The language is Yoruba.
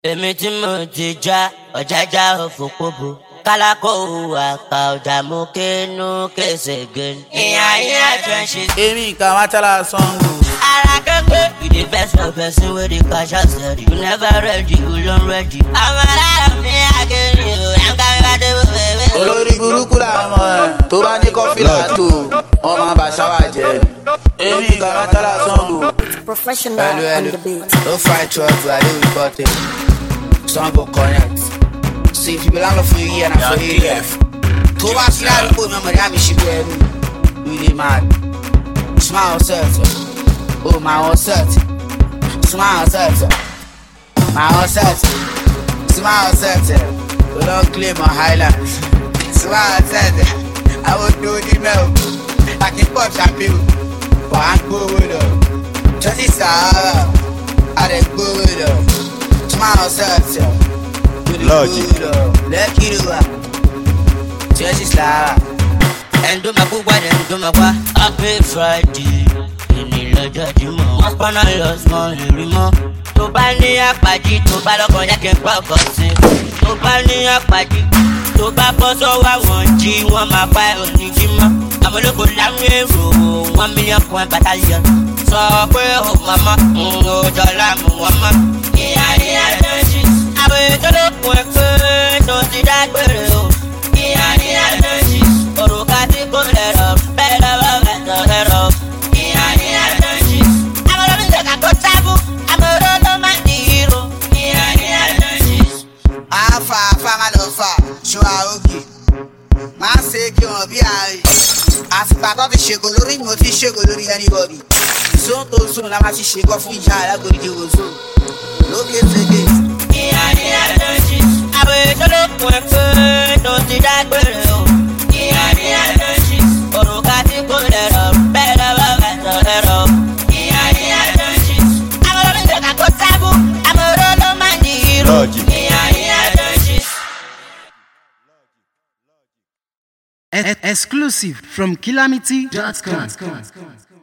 Èmi tí mo ti já ọ̀jájá òfòpóbò. Kálákó àkà ọjà mú kínú kése gẹ̀ẹ́nì. Ìyá ìyá trenches. Èmi kà má tẹ́lá sango. Ara kẹ́kẹ́. You the best of person wey dey cash out steady. You never ready, you don't ready. Àwọn alára mi àgẹ̀rì o, ẹ̀ ń ká mi bá dé bò bèbè. Olórí burúkú làwọn ẹ̀ tó bá ní kọ́fí làtò wọ́n máa bá ṣáwà jẹ́. Èmi kà má tẹ́lá sango. Professional on the beat. No fight trouble, I do report it. Sango connect. See if you belong for you and I'm for you. To watch that, put my money, she be really mad. Smile, sir. Oh, my own set. Smile, sir. My own set. Smile, sir. We don't claim my highlands. Smile, sir. I will do the milk. I can pop champagne. But I'm good with her. Just this I didn't go with her. Smile, sir. Logic. Let you do it. Just this I. Ẹ̀ndó máa kú wá, ẹ̀ndó máa wá. Happy Friday, èmi lọ́jọ́ Jímọ̀. Wọ́n pọ́nà lọ sàn lórí mọ́. Tó bá ní àpàjì, tó bá lọ́kàn yá kí n pọ̀ kọ́ sí. Tó bá ní àpàjì, tó bá bọ́ sọ́wọ́ àwọn jí, wọ́n máa pa ẹ̀rọ ní Jímọ̀. Àwọn olóko láwọn èrò 1 million point battalion. Sọ pé ó màmá, ó dọ́là mú wọn mọ́. Ìyá ìyá trenches. Àwọn ètò ló kún ẹ pé tó ti dágbére o. Ìyá ìyá trenches. Òrùka tí kò lẹ̀rọ, bẹ́ẹ̀ lọ́wọ́ ẹ̀tọ́ lẹ́rọ. Ìyá ìyá trenches. Àwọn olóńgbò kàkó tábù, àwọn olóńgbò máa ń di hero. Ìyá ìyá trenches. Afa Fangalofa, Ṣọ́àógì. Máa ṣe kí wọ́n bí ààrẹ. Àsìkò àtọ́ ti ṣègò lórí mo ti ṣègò lórí anybody. Ìṣó tó sùn la máa ti ṣègò fún ìjà alágbòdì ìwòsàn. Lókè ṣègè. Ìyá ìyá trenches. Àwọn ètò ló kún ẹ pé tó ti dágbére o. Ìyá ìyá trenches. Òrùka tí kò lẹ̀rọ, bẹ́ẹ̀ lọ́wọ́ ẹ̀tọ́ lẹ́rọ. Ìyá ìyá trenches. Àwọn olóńgbò kàkó tábù, àwọn olóńgbò máa ń di hero. Logic. Ìyá ìyá trenches. Exclusive from Calamity.com.